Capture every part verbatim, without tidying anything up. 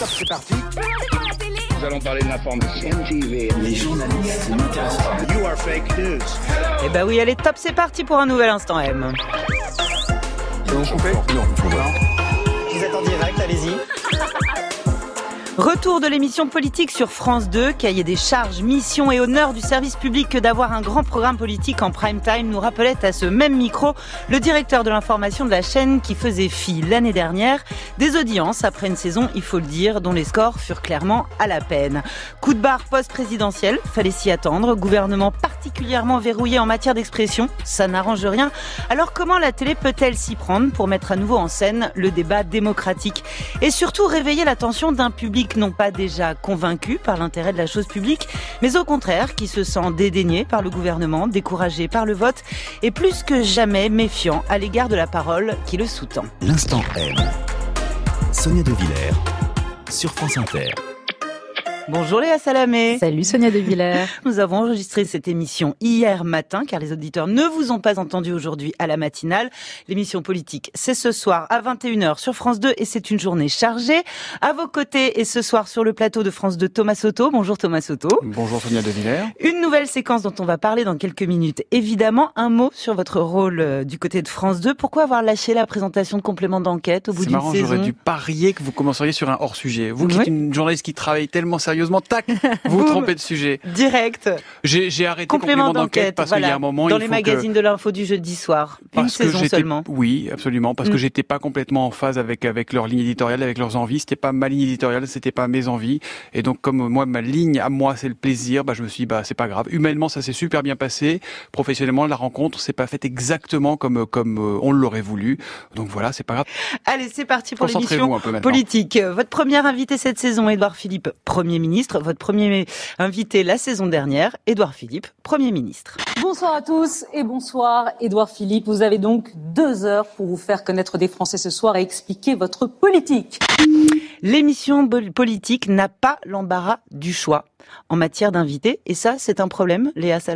top, c'est parti. Nous allons parler de l'information. M T V, les journalistes, c'est intéressant. You are fake news. Eh bah oui, allez, top, c'est parti pour un nouvel Instant M. Donc on fait Non, Vous êtes en direct, allez-y. Retour de l'émission politique sur France deux, cahier des charges, mission et honneur du service public que d'avoir un grand programme politique en prime time, nous rappelait à ce même micro le directeur de l'information de la chaîne qui faisait fi l'année dernière des audiences après une saison, il faut le dire, dont les scores furent clairement à la peine. Coup de barre post-présidentiel, fallait s'y attendre, gouvernement particulièrement verrouillé en matière d'expression, ça n'arrange rien. Alors comment la télé peut-elle s'y prendre pour mettre à nouveau en scène le débat démocratique et surtout réveiller l'attention d'un public non pas déjà convaincu par l'intérêt de la chose publique, mais au contraire qui se sent dédaigné par le gouvernement, découragé par le vote et plus que jamais méfiant à l'égard de la parole qui le sous-tend. L'Instant M. Sonia De Villers sur France Inter. Bonjour Léa Salamé. Salut Sonia De Villers. Nous avons enregistré cette émission hier matin car les auditeurs ne vous ont pas entendu aujourd'hui à la matinale. L'émission politique, c'est ce soir à vingt et une heures sur France deux et c'est une journée chargée. À vos côtés et ce soir sur le plateau de France deux, Thomas Soto. Bonjour Thomas Soto. Bonjour Sonia De Villers. Une nouvelle séquence dont on va parler dans quelques minutes. Évidemment, un mot sur votre rôle euh, du côté de France deux. Pourquoi avoir lâché la présentation de complément d'enquête au bout d'une marrant, saison ? J'aurais dû parier que vous commenceriez sur un hors-sujet. Vous qui Oui. êtes une journaliste qui travaille tellement sérieusement, tac, vous vous trompez de sujet. Direct. J'ai, j'ai arrêté Complément, complément d'enquête, d'enquête parce voilà. qu'il y a un moment, dans il les faut magazines que... de l'info du jeudi soir. Une Parce que saison j'étais... seulement. Oui, absolument. Parce Mm. que j'étais pas complètement en phase avec avec leur ligne éditoriale, avec leurs envies. C'était pas ma ligne éditoriale, c'était pas mes envies. Et donc, comme moi, ma ligne à moi, c'est le plaisir, bah, je me suis dit, bah, c'est pas grave. Humainement, ça s'est super bien passé. Professionnellement, la rencontre s'est pas faite exactement comme comme euh, on l'aurait voulu. Donc voilà, c'est pas grave. Allez, c'est parti pour Concentrez-vous l'émission un peu maintenant. politique. Votre premier invité cette saison, Édouard Philippe, Premier ministre. Votre premier invité la saison dernière, Édouard Philippe, Premier ministre. Bonsoir à tous et bonsoir Édouard Philippe. Vous avez donc deux heures pour vous faire connaître des Français ce soir et expliquer votre politique. L'émission politique n'a pas l'embarras du choix en matière d'invités. Et ça, c'est un problème, Léa Salamé ?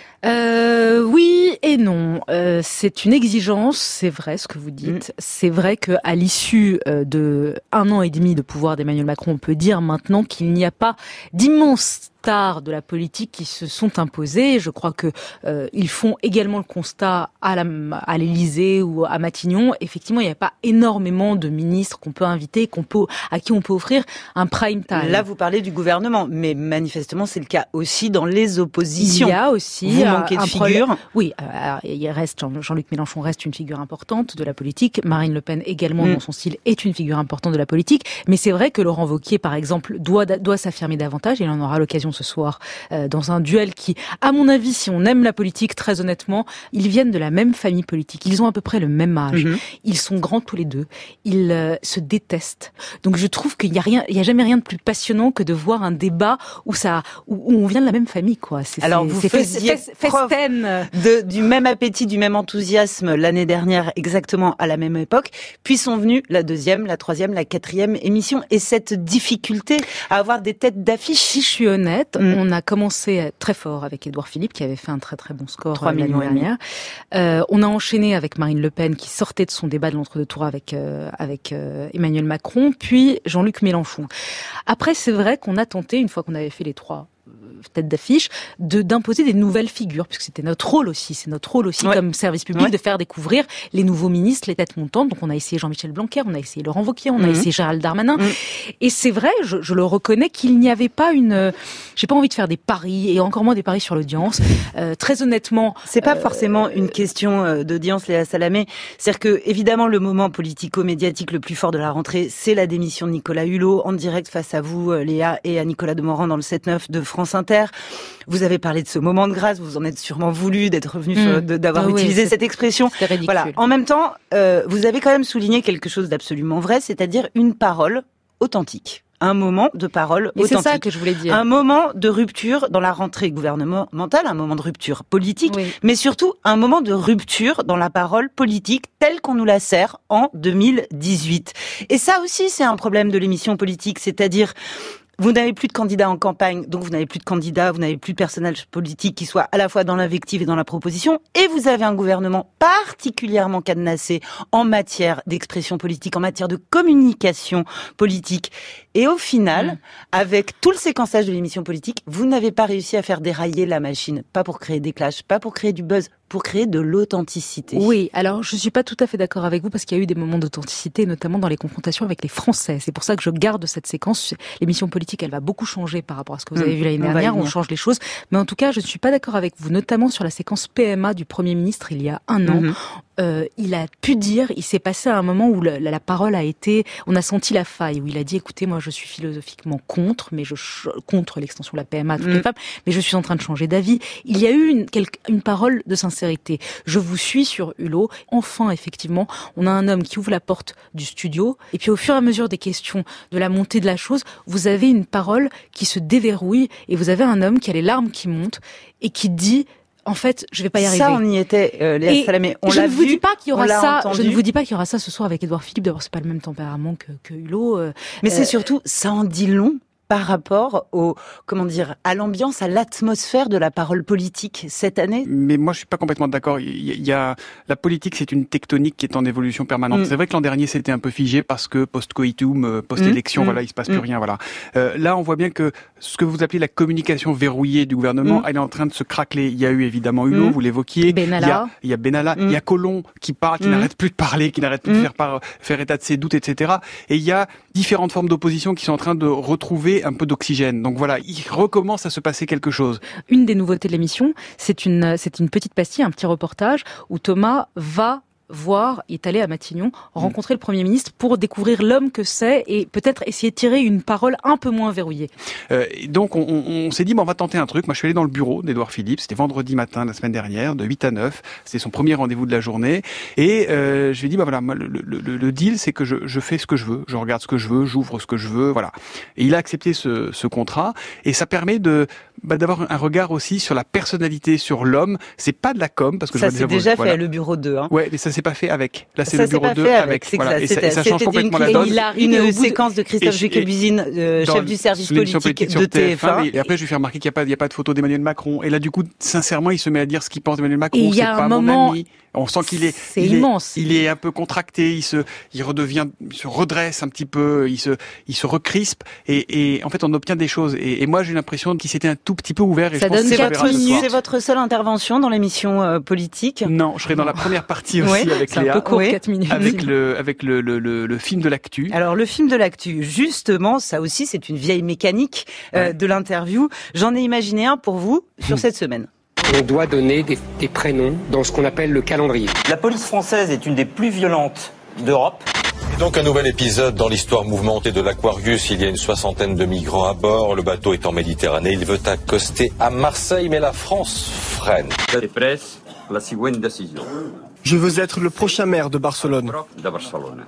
Euh, oui et non. Euh, c'est une exigence, c'est vrai ce que vous dites. Mm. C'est vrai que à l'issue euh, de un an et demi de pouvoir d'Emmanuel Macron, on peut dire maintenant qu'il n'y a pas d'immenses stars de la politique qui se sont imposés. Je crois que euh, ils font également le constat à, la, à l'Élysée ou à Matignon. Effectivement, il n'y a pas énormément de ministres qu'on peut inviter, qu'on peut, à qui on peut offrir un prime time. Là, vous parlez du gouvernement, mais manifestement, c'est le cas aussi dans les oppositions. Il y a aussi vous manquez de un figure. Problème. Oui, alors, il reste Jean-Luc Mélenchon reste une figure importante de la politique. Marine Le Pen également, mmh. dans son style, est une figure importante de la politique. Mais c'est vrai que Laurent Wauquiez, par exemple, doit doit s'affirmer davantage. Il en aura l'occasion ce soir euh, dans un duel qui, à mon avis, si on aime la politique, très honnêtement, ils viennent de la même famille politique. Ils ont à peu près le même âge. Mmh. Ils sont grands tous les deux. Ils euh, se détestent. Donc je trouve qu'il y a rien, il y a jamais rien de plus passionnant que de voir un débat où ça, où, où on vient de la même famille, quoi. C'est, Alors c'est, vous c'est faisiez fes, fes, preuve de, du même appétit, du même enthousiasme l'année dernière, exactement à la même époque. Puis sont venues la deuxième, la troisième, la quatrième émission et cette difficulté à avoir des têtes d'affiche. Si je suis honnête, mmh. on a commencé très fort avec Édouard Philippe qui avait fait un très très bon score trois l'année dernière. Euh, on a enchaîné avec Marine Le Pen qui sortait de son débat de l'entre-deux tours avec euh, avec euh, Emmanuel Macron, puis Jean-Luc Mélenchon. Après, c'est vrai qu'on a tenté, une fois qu'on avait fait les trois tête d'affiche, de d'imposer des nouvelles figures, puisque c'était notre rôle aussi, c'est notre rôle aussi ouais. comme service public ouais. de faire découvrir les nouveaux ministres, les têtes montantes. Donc on a essayé Jean-Michel Blanquer, on a essayé Laurent Wauquiez, on mmh. a essayé Gérald Darmanin. Mmh. Et c'est vrai, je, je le reconnais, qu'il n'y avait pas une... J'ai pas envie de faire des paris, et encore moins des paris sur l'audience. Euh, très honnêtement... C'est pas euh, forcément une question d'audience, Léa Salamé. C'est-à-dire que, évidemment, le moment politico-médiatique le plus fort de la rentrée, c'est la démission de Nicolas Hulot, en direct face à vous, Léa, et à Nicolas Demorand dans le sept neuf de France Inter. Vous avez parlé de ce moment de grâce, vous en êtes sûrement voulu d'être revenu, mmh. sur, de, d'avoir ah utilisé oui, cette expression. C'était ridicule. Voilà. En même temps, euh, vous avez quand même souligné quelque chose d'absolument vrai, c'est-à-dire une parole authentique. Un moment de parole et authentique. C'est ça que je voulais dire. Un moment de rupture dans la rentrée gouvernementale, un moment de rupture politique, oui. mais surtout un moment de rupture dans la parole politique telle qu'on nous la sert en deux mille dix-huit. Et ça aussi, c'est un problème de l'émission politique, c'est-à-dire... Vous n'avez plus de candidats en campagne, donc vous n'avez plus de candidats, vous n'avez plus de personnage politique qui soit à la fois dans l'invective et dans la proposition, et vous avez un gouvernement particulièrement cadenassé en matière d'expression politique, en matière de communication politique. Et au final, mmh. avec tout le séquençage de l'émission politique, vous n'avez pas réussi à faire dérailler la machine. Pas pour créer des clashs, pas pour créer du buzz, pour créer de l'authenticité. Oui, alors je suis pas tout à fait d'accord avec vous parce qu'il y a eu des moments d'authenticité, notamment dans les confrontations avec les Français. C'est pour ça que je garde cette séquence. L'émission politique, elle va beaucoup changer par rapport à ce que vous avez mmh, vu l'année dernière. On change les choses. Mais en tout cas, je ne suis pas d'accord avec vous, notamment sur la séquence P M A du Premier ministre il y a un an. Mmh. Euh, il a pu dire, il s'est passé à un moment où la, la parole a été, on a senti la faille, où il a dit, écoutez, moi je suis philosophiquement contre, mais je contre l'extension de la P M A à toutes mmh. les femmes, mais je suis en train de changer d'avis. Il y a eu une, quelque, une parole de sincérité. Je vous suis sur Hulot. Enfin, effectivement, on a un homme qui ouvre la porte du studio, et puis au fur et à mesure des questions, de la montée de la chose, vous avez une parole qui se déverrouille, et vous avez un homme qui a les larmes qui montent, et qui dit, en fait, je vais pas y arriver. Ça, on y était, euh, Léa Salamé. On je l'a ne vous vu, dis pas qu'il y aura ça. Entendu. Je ne vous dis pas qu'il y aura ça ce soir avec Édouard Philippe. D'abord, c'est pas le même tempérament que, que Hulot. Euh, Mais c'est euh, surtout, ça en dit long par rapport au, comment dire, à l'ambiance, à l'atmosphère de la parole politique cette année. Mais moi, je suis pas complètement d'accord. Il y a, il y a la politique, c'est une tectonique qui est en évolution permanente. Mm. C'est vrai que l'an dernier, c'était un peu figé parce que post-coitum, post-élection, mm. voilà, il se passe mm. plus rien, voilà. Euh, là, on voit bien que ce que vous appelez la communication verrouillée du gouvernement, mm. elle est en train de se craqueler. Il y a eu évidemment Hulot, mm. vous l'évoquiez. Benalla. Il y a, il y a Benalla. Mm. Il y a Collomb qui parle, qui mm. n'arrête plus de parler, qui n'arrête plus mm. de faire par, faire état de ses doutes, et cetera. Et il y a différentes formes d'opposition qui sont en train de retrouver un peu d'oxygène. Donc voilà, il recommence à se passer quelque chose. Une des nouveautés de l'émission, c'est une, c'est une petite pastille, un petit reportage où Thomas va voir, il est allé à Matignon, rencontrer le Premier ministre pour découvrir l'homme que c'est et peut-être essayer de tirer une parole un peu moins verrouillée. Euh, donc on, on, on s'est dit, bon, on va tenter un truc. Moi, je suis allé dans le bureau d'Édouard Philippe, c'était vendredi matin la semaine dernière, de huit à neuf. C'était son premier rendez-vous de la journée. Et euh, je lui ai dit, bah voilà, moi, le, le, le deal, c'est que je, je fais ce que je veux, je regarde ce que je veux, j'ouvre ce que je veux, voilà. Et il a accepté ce, ce contrat, et ça permet de bah, d'avoir un regard aussi sur la personnalité, sur l'homme. C'est pas de la com, parce que ça je c'est déjà, déjà fait voilà. Le bureau deux. Hein. Ouais, mais ça c'est pas fait avec. Là, c'est ça, le bureau deux avec. avec. Voilà. Et, ça, et ça change complètement une, la donne. Il a une, une séquence de Christophe Jacobusine, euh, chef du service politique, politique de T F un. Et après, je lui fais remarquer qu'il n'y a pas, il y a pas de photo d'Emmanuel Macron. Et là, du coup, sincèrement, il se met à dire ce qu'il pense d'Emmanuel Macron. C'est pas mon moment... ami. On sent qu'il est, c'est il immense. Est, il est un peu contracté. Il se, il redevient, il se redresse un petit peu. Il se, il se recrispe. Et, et en fait, on obtient des choses. Et, et moi, j'ai l'impression qu'il s'était un tout petit peu ouvert. Et ça je pense donne que quatre minutes. C'est votre seule intervention dans l'émission euh, politique? Non, je serai dans la première partie aussi ouais, avec c'est Léa. Un peu court, oui. quatre minutes. Avec le, avec le, le, le, le film de l'actu. Alors, le film de l'actu, justement, ça aussi, c'est une vieille mécanique euh, ouais. de l'interview. J'en ai imaginé un pour vous sur cette semaine. On doit donner des, des prénoms dans ce qu'on appelle le calendrier. La police française est une des plus violentes d'Europe. Et donc un nouvel épisode dans l'histoire mouvementée de l'Aquarius. Il y a une soixantaine de migrants à bord. Le bateau est en Méditerranée. Il veut accoster à Marseille, mais la France freine. Je veux être le prochain maire de Barcelone. De Barcelone.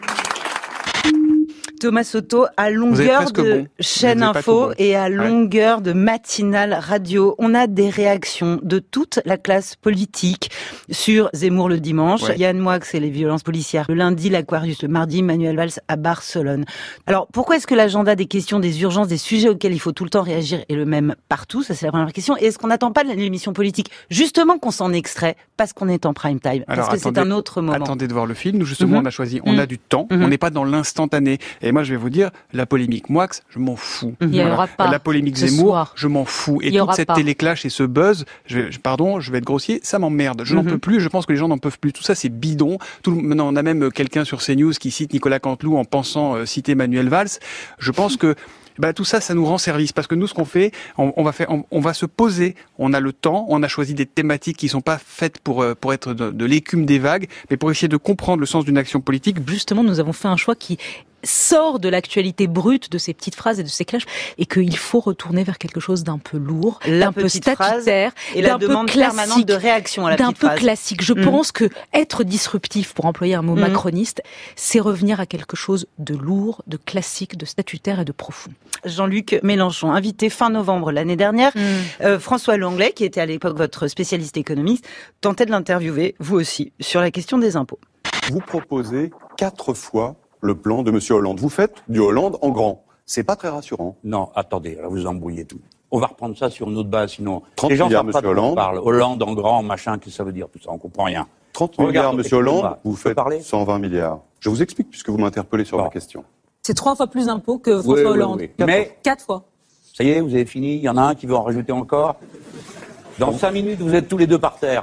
Thomas Soto, à longueur de bon. chaîne info et à longueur ouais. de matinale radio, on a des réactions de toute la classe politique sur Zemmour le dimanche, ouais. Yann Moix et les violences policières le lundi, l'Aquarius le mardi, Manuel Valls à Barcelone. Alors, pourquoi est-ce que l'agenda des questions, des urgences, des sujets auxquels il faut tout le temps réagir est le même partout? Ça, c'est la première question. Et est-ce qu'on n'attend pas l'émission politique justement qu'on s'en extrait parce qu'on est en prime time? Parce Alors, que attendez, c'est un autre moment. Attendez de voir le film. Nous, justement, mm-hmm. on a choisi, on mm-hmm. a du temps. Mm-hmm. On n'est pas dans l'instantané. Et moi, je vais vous dire, la polémique Moix, je m'en fous. Il y aura pas. La polémique Zemmour, soir. je m'en fous. Et toute cette téléclash et ce buzz, je vais, pardon, je vais être grossier, ça m'emmerde. Je mm-hmm. n'en peux plus. Je pense que les gens n'en peuvent plus. Tout ça, c'est bidon. Tout, maintenant, on a même quelqu'un sur CNews qui cite Nicolas Canteloup en pensant euh, citer Manuel Valls. Je pense que bah, tout ça, ça nous rend service. Parce que nous, ce qu'on fait, on, on va faire, on, on va se poser. On a le temps. On a choisi des thématiques qui sont pas faites pour, euh, pour être de, de l'écume des vagues, mais pour essayer de comprendre le sens d'une action politique. Justement, nous avons fait un choix qui sort de l'actualité brute de ces petites phrases et de ces clashs et qu'il faut retourner vers quelque chose d'un peu lourd, d'un peu statutaire et la demande permanente de réaction à la petite phrase. D'un peu classique. Je mmh. pense que être disruptif, pour employer un mot mmh. macroniste, c'est revenir à quelque chose de lourd, de classique, de statutaire et de profond. Jean-Luc Mélenchon, invité fin novembre l'année dernière, mmh. euh, François Langlais, qui était à l'époque votre spécialiste économiste, tentait de l'interviewer, vous aussi, sur la question des impôts. Vous proposez quatre fois le plan de M. Hollande. Vous faites du Hollande en grand. C'est pas très rassurant. Non, attendez, là vous embrouillez tout. On va reprendre ça sur une autre base, sinon trente les gens milliards, savent pas de quoi on parle. Hollande en grand, machin, qu'est-ce que ça veut dire tout ça? On comprend rien. trente milliards, M. Hollande, vous faites cent vingt milliards. Je vous explique, puisque vous m'interpellez sur bon. la question. C'est trois fois plus d'impôts que François Oui, oui, Hollande. oui. Mais Quatre fois. ça y est, vous avez fini. Il y en a un qui veut en rajouter encore. Dans cinq minutes, vous êtes tous les deux par terre.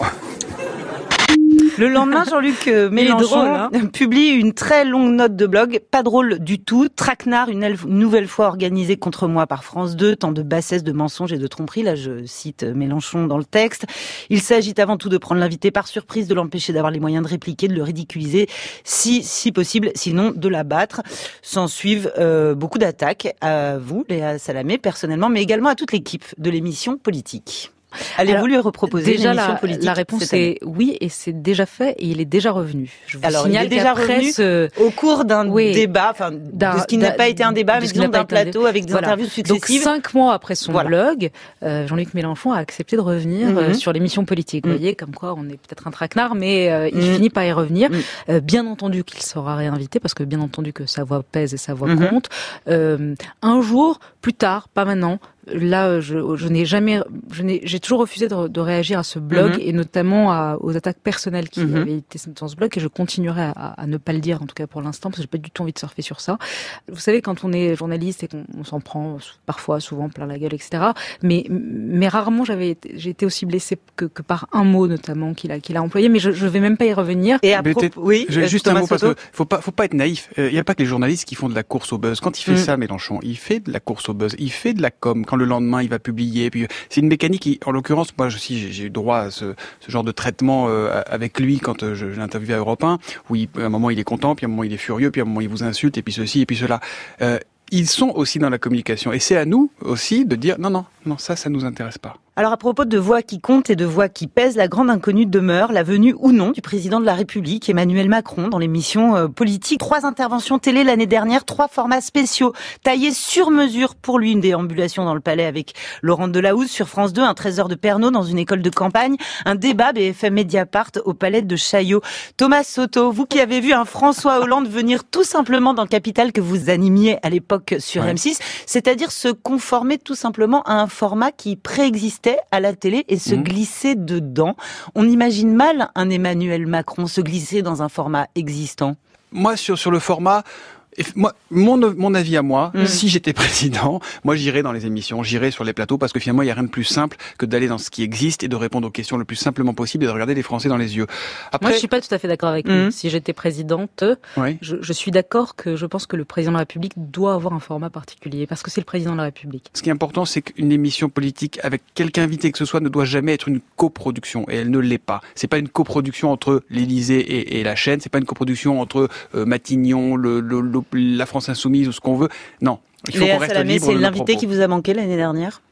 Le lendemain, Jean-Luc Mélenchon drôle, hein. publie une très longue note de blog, pas drôle du tout. Traquenard, une nouvelle fois organisé contre moi par France deux, tant de bassesse, de mensonges et de tromperies. Là, je cite Mélenchon dans le texte. Il s'agit avant tout de prendre l'invité par surprise, de l'empêcher d'avoir les moyens de répliquer, de le ridiculiser, si, si possible, sinon de l'abattre. S'en suivent euh, beaucoup d'attaques à vous, Léa Salamé, personnellement, mais également à toute l'équipe de l'émission politique. Allez-vous lui reproposer déjà une émission la, politique? La réponse est oui, et c'est déjà fait, et il est déjà revenu. Je vous Alors, signale il est déjà revenu ce... au cours d'un oui, débat, enfin, de ce qui n'a pas été un débat, mais disons d'un plateau avec des voilà. interviews successives. Donc, cinq mois après son voilà. blog, euh, Jean-Luc Mélenchon a accepté de revenir mm-hmm. euh, sur l'émission politique. Mm-hmm. Vous voyez, comme quoi on est peut-être un traquenard, mais euh, il mm-hmm. finit par y revenir. Mm-hmm. Euh, bien entendu qu'il sera réinvité, parce que bien entendu que sa voix pèse et sa voix mm-hmm. compte. Euh, un jour, plus tard, pas maintenant, là, je, je n'ai jamais, je n'ai, j'ai toujours refusé de, de réagir à ce blog mm-hmm. et notamment à, aux attaques personnelles qui mm-hmm. avaient été dans ce blog, et je continuerai à, à ne pas le dire, en tout cas pour l'instant, parce que j'ai pas du tout envie de surfer sur ça. Vous savez, quand on est journaliste et qu'on on s'en prend parfois, souvent plein la gueule, et cetera. Mais, mais rarement j'avais été, j'ai été aussi blessée que, que par un mot notamment qu'il a, qu'il a employé, mais je, je vais même pas y revenir. Et à propos, oui, j'ai juste un mot parce Soto. que faut pas, faut pas être naïf. Il euh, y a pas que les journalistes qui font de la course au buzz. Quand il fait mm. ça, Mélenchon, il fait de la course au buzz, il fait de la com. Quand le lendemain il va publier. Puis c'est une mécanique qui, en l'occurrence, moi aussi j'ai, j'ai eu droit à ce, ce genre de traitement euh, avec lui quand euh, je, je l'interviewais à Europe un, où il, à un moment il est content, puis à un moment il est furieux, puis à un moment il vous insulte, et puis ceci, et puis cela. Euh, ils sont aussi dans la communication, et c'est à nous aussi de dire non, non, non, ça, ça nous intéresse pas. Alors à propos de voix qui comptent et de voix qui pèsent, la grande inconnue demeure la venue ou non du président de la République, Emmanuel Macron, dans l'émission euh, politique. Trois interventions télé l'année dernière, trois formats spéciaux taillés sur mesure pour lui. Une déambulation dans le palais avec Laurent Delahousse sur France deux, un treize heures de Pernod dans une école de campagne, un débat B F M Mediapart au palais de Chaillot. Thomas Soto, vous qui avez vu un François Hollande venir tout simplement dans le Capital que vous animiez à l'époque sur ouais. M six, c'est-à-dire se conformer tout simplement à un format qui préexistait à la télé et se mmh. glisser dedans. On imagine mal un Emmanuel Macron se glisser dans un format existant. Moi, sur, sur le format... Et moi, mon, mon avis à moi, mmh. si j'étais président, moi j'irais dans les émissions, j'irais sur les plateaux, parce que finalement il n'y a rien de plus simple que d'aller dans ce qui existe et de répondre aux questions le plus simplement possible et de regarder les Français dans les yeux. Après, moi je suis pas tout à fait d'accord avec mmh. lui. Si j'étais présidente, oui. je, je suis d'accord que je pense que le président de la République doit avoir un format particulier, parce que c'est le président de la République. Ce qui est important, c'est qu'une émission politique avec quelque invité que ce soit ne doit jamais être une coproduction, et elle ne l'est pas. C'est pas une coproduction entre l'Élysée et, et la chaîne, c'est pas une coproduction entre euh, Matignon, le, le, le la France Insoumise ou ce qu'on veut. Non, il faut Léa qu'on reste Salamé, libre c'est de nos l'invité propos. qui vous a manqué l'année dernière?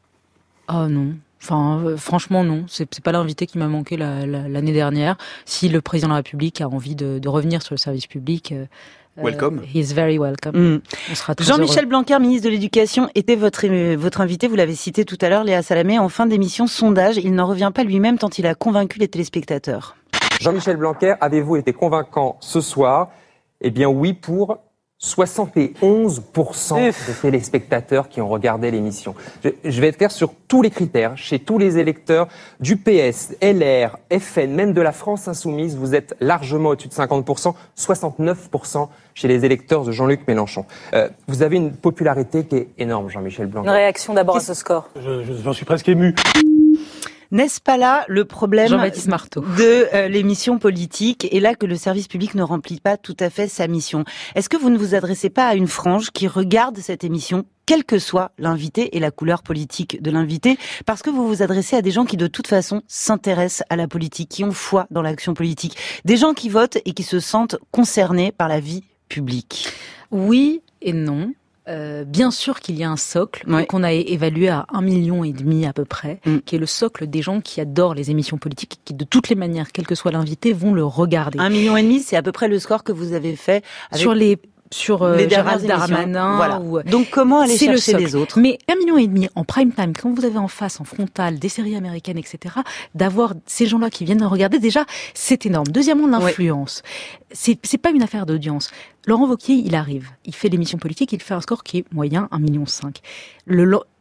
Oh non. Enfin, euh, franchement, non. C'est, c'est pas l'invité qui m'a manqué la, la, l'année dernière. Si le président de la République a envie de, de revenir sur le service public, euh, welcome. Uh, he is very welcome. Mm. On sera très Jean-Michel heureux. Blanquer, ministre de l'Éducation, était votre, votre invité. Vous l'avez cité tout à l'heure, Léa Salamé. En fin d'émission, sondage. Il n'en revient pas lui-même tant il a convaincu les téléspectateurs. Jean-Michel Blanquer, avez-vous été convaincant ce soir? Eh bien oui, pour soixante et onze pour cent des téléspectateurs qui ont regardé l'émission. Je, je vais être clair sur tous les critères. Chez tous les électeurs du P S, L R, F N, même de la France Insoumise, vous êtes largement au-dessus de cinquante pour cent, soixante-neuf pour cent chez les électeurs de Jean-Luc Mélenchon. Euh, vous avez une popularité qui est énorme, Jean-Michel Blanquer. Une réaction d'abord à ce score. Je, je, j'en suis presque ému. N'est-ce pas là le problème Jean-Baptiste Marteau. de euh, l'émission politique, et là que le service public ne remplit pas tout à fait sa mission? Est-ce que vous ne vous adressez pas à une frange qui regarde cette émission, quel que soit l'invité et la couleur politique de l'invité, parce que vous vous adressez à des gens qui de toute façon s'intéressent à la politique, qui ont foi dans l'action politique, des gens qui votent et qui se sentent concernés par la vie publique? Oui et non. Euh, bien sûr qu'il y a un socle ouais. qu'on a évalué à un million et demi à peu près, mm. qui est le socle des gens qui adorent les émissions politiques, qui de toutes les manières, quel que soit l'invité, vont le regarder. Un million et demi, c'est à peu près le score que vous avez fait avec sur les sur euh, les Gérald Darmanin. Voilà. Ou, donc comment aller chercher les autres? Mais un million et demi en prime time, quand vous avez en face, en frontal, des séries américaines, et cetera, d'avoir ces gens-là qui viennent regarder, déjà, c'est énorme. Deuxièmement, l'influence. Ouais. C'est, c'est pas une affaire d'audience. Laurent Wauquiez, il arrive, il fait l'émission politique, il fait un score qui est moyen, un million cinq. Le,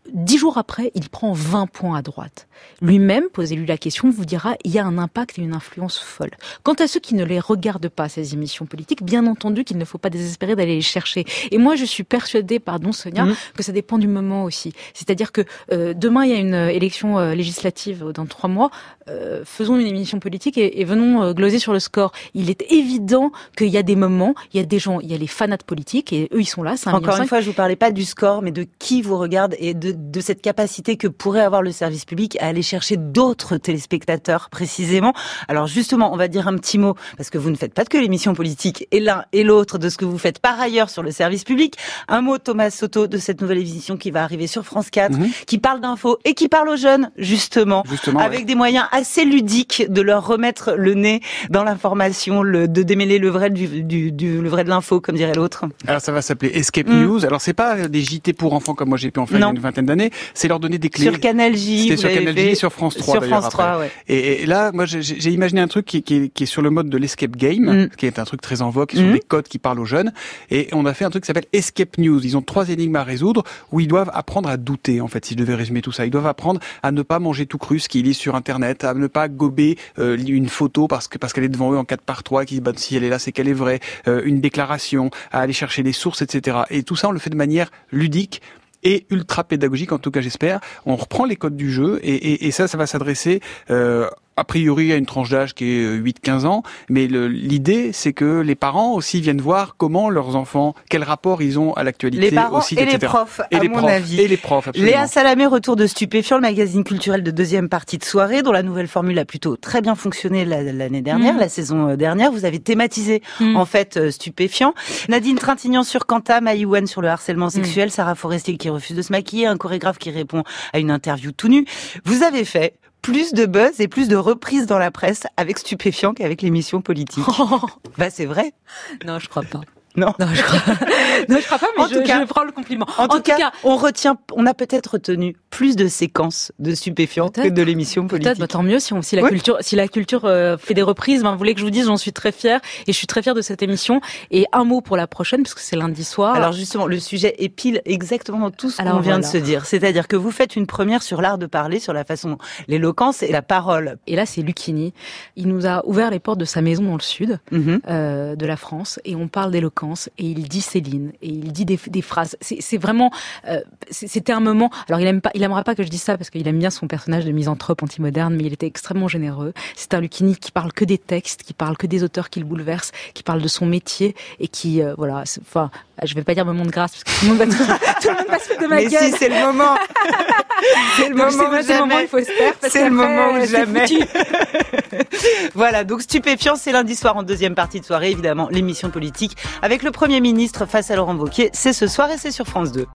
dix jours après, il prend vingt points à droite. Lui-même, posez-lui la question, vous dira, il y a un impact et une influence folle. Quant à ceux qui ne les regardent pas, ces émissions politiques, bien entendu qu'il ne faut pas désespérer d'aller les chercher. Et moi, je suis persuadée, pardon Sonia, mmh. que ça dépend du moment aussi. C'est-à-dire que euh, demain, il y a une élection euh, législative dans trois mois, euh, faisons une émission politique et, et venons euh, gloser sur le score. Il est évident qu'il y a des moments, il y a des gens, il y a les fanats politiques et eux, ils sont là. Encore une fois, je vous parlais pas du score, mais de qui vous regarde et de, de cette capacité que pourrait avoir le service public à aller chercher d'autres téléspectateurs, précisément. Alors justement, on va dire un petit mot, parce que vous ne faites pas que l'émission politique, et l'un et l'autre de ce que vous faites par ailleurs sur le service public. Un mot, Thomas Soto, de cette nouvelle émission qui va arriver sur France quatre, mmh. qui parle d'infos et qui parle aux jeunes, justement, justement avec ouais. des moyens assez ludiques de leur remettre le nez dans l'information, le, de démêler le vrai du, du, du le vrai de l'info, comme dirait l'autre. Alors ça va s'appeler Escape mmh. News. Alors c'est pas des J T pour enfants comme moi j'ai pu en faire non. il y a une vingtaine d'années, c'est leur donner des clés. Sur Canal J, C'était sur Canal J, sur France trois sur d'ailleurs. France trois, après. Ouais. Et, et là, moi j'ai, j'ai imaginé un truc qui, qui, qui est sur le mode de l'escape game, mmh. qui est un truc très en vogue, qui sont mmh. des codes qui parlent aux jeunes. Et on a fait un truc qui s'appelle Escape News. Ils ont trois énigmes à résoudre où ils doivent apprendre à douter, en fait, si je devais résumer tout ça. Ils doivent apprendre à ne pas manger tout cru ce qu'ils lisent sur Internet, à ne pas gober euh, une photo parce que parce qu'elle est devant eux en quatre par trois, qui bah, si elle est là, c'est qu'elle est vraie, euh, une déclaration, à aller chercher les sources, et cetera. Et tout ça, on le fait de manière ludique et ultra pédagogique, en tout cas j'espère. On reprend les codes du jeu et, et, et ça, ça va s'adresser euh, a priori à une tranche d'âge qui est huit quinze ans, mais le, l'idée c'est que les parents aussi viennent voir comment leurs enfants, quel rapport ils ont à l'actualité, les parents aussi, et et cetera. Les profs, et à les mon profs, avis. Et les profs, absolument. Léa Salamé, retour de Stupéfiant, le magazine culturel de deuxième partie de soirée, dont la nouvelle formule a plutôt très bien fonctionné l'année dernière, mmh. la saison dernière. Vous avez thématisé mmh. en fait Stupéfiant. Nadine Trintignant sur Quanta, Maïwan sur le harcèlement sexuel, mmh. Sarah Forestier qui refuse de se maquiller, un chorégraphe qui répond à une interview tout nu. Vous avez fait plus de buzz et plus de reprises dans la presse avec Stupéfiant qu'avec l'émission politique. Oh. Bah c'est vrai. Non, je crois pas. Non. Non, je crois, non, je crois pas, mais en je, tout cas, je prends le compliment. En, en tout, tout cas, cas, on retient, on a peut-être retenu plus de séquences de Stupéfiants que de l'émission politique. Peut-être, bah, tant mieux si, on, si la oui. culture, si la culture euh, fait des reprises. Ben, vous voulez que je vous dise, j'en suis très fière et je suis très fière de cette émission. Et un mot pour la prochaine, parce que c'est lundi soir. Alors justement, le sujet est pile exactement dans tout ce qu'on vient voilà. de se dire. C'est-à-dire que vous faites une première sur l'art de parler, sur la façon, l'éloquence et la parole. Et là, c'est Lucchini. Il nous a ouvert les portes de sa maison dans le sud mm-hmm. euh, de la France et on parle d'éloquence et il dit Céline et il dit des, des phrases. C'est, c'est vraiment, euh, c'était un moment. Alors il aime pas, il aimera pas que je dise ça parce qu'il aime bien son personnage de misanthrope anti-moderne, mais il était extrêmement généreux. C'est un Lucchini qui parle que des textes, qui parle que des auteurs qui le bouleversent, qui parle de son métier et qui, euh, voilà. Enfin, je vais pas dire moment de grâce parce que tout le monde va tout le monde va se foutre de ma mais gueule. Mais si, c'est le moment. c'est le donc, moment c'est où jamais. Moment, il faut se taire parce c'est le moment où jamais. Foutu. Voilà, donc Stupéfiant, c'est lundi soir en deuxième partie de soirée, évidemment, l'émission politique avec le Premier ministre face à Laurent Wauquiez. C'est ce soir et c'est sur France deux.